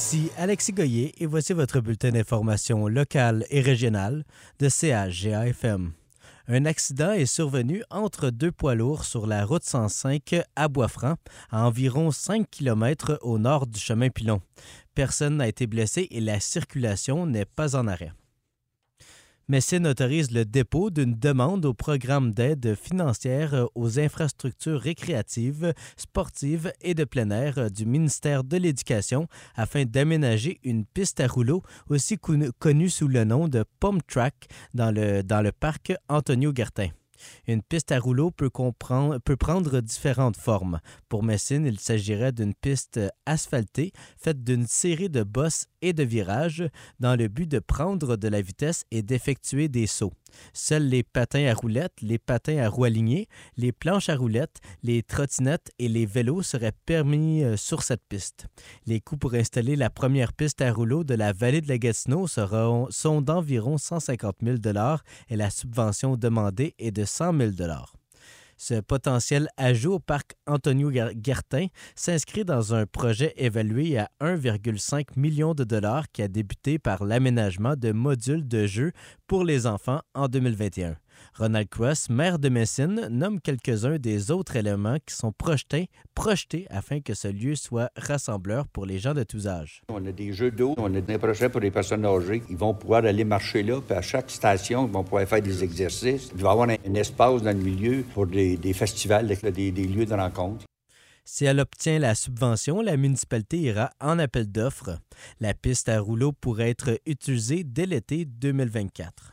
Ici Alexis Goyer et voici votre bulletin d'information locale et régionale de CHGA-FM. Un accident est survenu entre deux poids lourds sur la route 105 à Boisfranc, à environ 5 km au nord du chemin Pilon. Personne n'a été blessé et la circulation n'est pas en arrêt. Messine autorise le dépôt d'une demande au programme d'aide financière aux infrastructures récréatives, sportives et de plein air du ministère de l'Éducation afin d'aménager une piste à rouleau aussi connue sous le nom de Pump Track dans le parc Antonio-Guertin. Une piste à rouleau peut prendre différentes formes. Pour Messine, il s'agirait d'une piste asphaltée faite d'une série de bosses et de virages dans le but de prendre de la vitesse et d'effectuer des sauts. Seuls les patins à roulettes, les patins à roues alignées, les planches à roulettes, les trottinettes et les vélos seraient permis sur cette piste. Les coûts pour installer la première piste à rouleau de la vallée de la Gatineau sont d'environ 150 000 $ et la subvention demandée est de 100 000 $. Ce potentiel ajout au parc Antonio-Guertin s'inscrit dans un projet évalué à 1,5 million de dollars qui a débuté par l'aménagement de modules de jeux pour les enfants en 2021. Ronald Cross, maire de Messine, nomme quelques-uns des autres éléments qui sont projetés afin que ce lieu soit rassembleur pour les gens de tous âges. On a des jeux d'eau, on a des projets pour les personnes âgées. Ils vont pouvoir aller marcher là, puis à chaque station, ils vont pouvoir faire des exercices. Il va y avoir un espace dans le milieu pour des festivals, des lieux de rencontre. Si elle obtient la subvention, la municipalité ira en appel d'offres. La piste à rouleau pourrait être utilisée dès l'été 2024.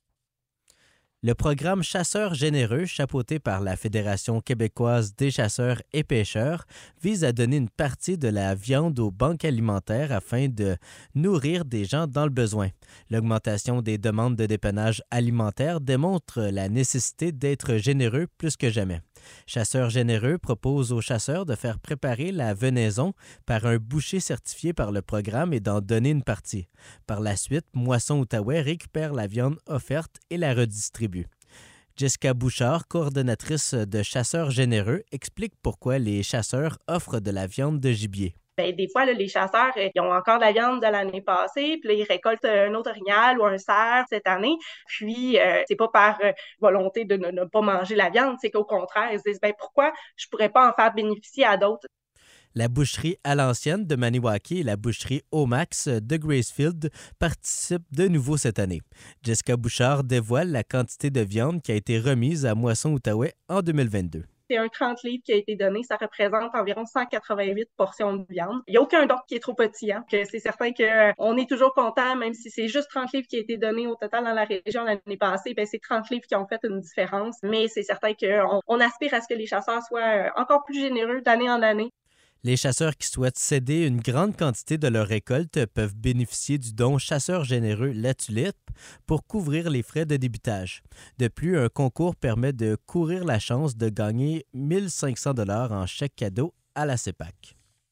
Le programme Chasseurs généreux, chapeauté par la Fédération québécoise des chasseurs et pêcheurs, vise à donner une partie de la viande aux banques alimentaires afin de nourrir des gens dans le besoin. L'augmentation des demandes de dépannage alimentaire démontre la nécessité d'être généreux plus que jamais. Chasseurs généreux propose aux chasseurs de faire préparer la venaison par un boucher certifié par le programme et d'en donner une partie. Par la suite, Moisson Outaouais récupère la viande offerte et la redistribue. Jessica Bouchard, coordonnatrice de Chasseurs généreux, explique pourquoi les chasseurs offrent de la viande de gibier. Bien, des fois, là, les chasseurs, ils ont encore de la viande de l'année passée, puis là, ils récoltent un autre orignal ou un cerf cette année. Puis, c'est pas par volonté de ne pas manger la viande, c'est qu'au contraire, ils se disent, bien, pourquoi je pourrais pas en faire bénéficier à d'autres? La boucherie à l'ancienne de Maniwaki et la boucherie Omax de Gracefield participent de nouveau cette année. Jessica Bouchard dévoile la quantité de viande qui a été remise à Moisson Outaouais en 2022. C'est un 30 livres qui a été donné. Ça représente environ 188 portions de viande. Il n'y a aucun don qui est trop petit. C'est certain qu'on est toujours content, même si c'est juste 30 livres qui a été donné au total dans la région l'année passée. Bien, c'est 30 livres qui ont fait une différence. Mais c'est certain qu'on aspire à ce que les chasseurs soient encore plus généreux d'année en année. Les chasseurs qui souhaitent céder une grande quantité de leur récolte peuvent bénéficier du don Chasseurs généreux La Tulipe pour couvrir les frais de débitage. De plus, un concours permet de courir la chance de gagner 1 500 $ en chèque cadeau à la CEPAC.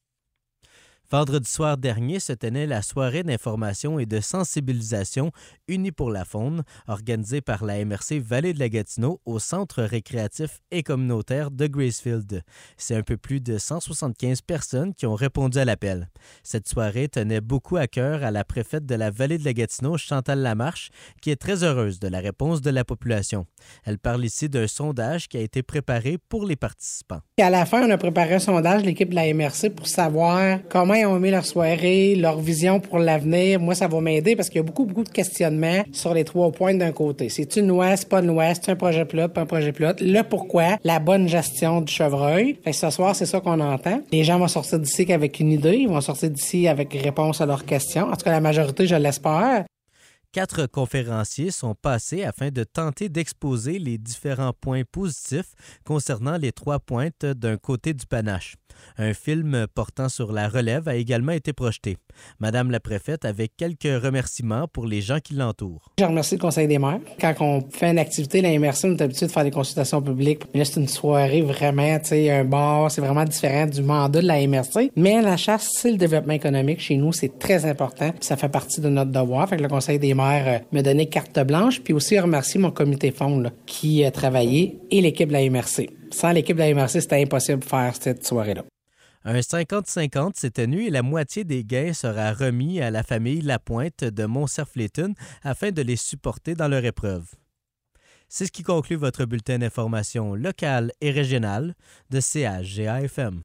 Vendredi soir dernier se tenait la soirée d'information et de sensibilisation Unis pour la faune, organisée par la MRC Vallée de la Gatineau au centre récréatif et communautaire de Gracefield. C'est un peu plus de 175 personnes qui ont répondu à l'appel. Cette soirée tenait beaucoup à cœur à la préfète de la Vallée de la Gatineau, Chantal Lamarche, qui est très heureuse de la réponse de la population. Elle parle ici d'un sondage qui a été préparé pour les participants. À la fin, on a préparé un sondage, l'équipe de la MRC, pour savoir comment ils ont aimé leur soirée, leur vision pour l'avenir. Moi, ça va m'aider parce qu'il y a beaucoup de questionnements sur les 3 points d'un côté. C'est une loi, c'est pas une loi, c'est un projet pilote, pas un projet pilote. Le pourquoi, la bonne gestion du chevreuil. Fait que ce soir, c'est ça qu'on entend. Les gens vont sortir d'ici avec une idée, ils vont sortir d'ici avec réponse à leurs questions. En tout cas, la majorité, je l'espère. 4 conférenciers sont passés afin de tenter d'exposer les différents points positifs concernant les 3 pointes d'un côté du panache. Un film portant sur la relève a également été projeté. Madame la préfète avait quelques remerciements pour les gens qui l'entourent. Je remercie le Conseil des maires. Quand on fait une activité, la MRC, on est habitué de faire des consultations publiques. Mais là, c'est une soirée vraiment, tu sais, un bar, c'est vraiment différent du mandat de la MRC. Mais la chasse, c'est le développement économique. Chez nous, c'est très important. Puis ça fait partie de notre devoir. Fait que le Conseil des maires me donnait carte blanche. Puis aussi remercier mon comité fonds là, qui a travaillé et l'équipe de la MRC. Sans l'équipe de la MRC, c'était impossible de faire cette soirée-là. Un 50-50 s'est tenu et la moitié des gains sera remis à la famille Lapointe de Montcerf-Létune afin de les supporter dans leur épreuve. C'est ce qui conclut votre bulletin d'information locale et régionale de CHGA-FM.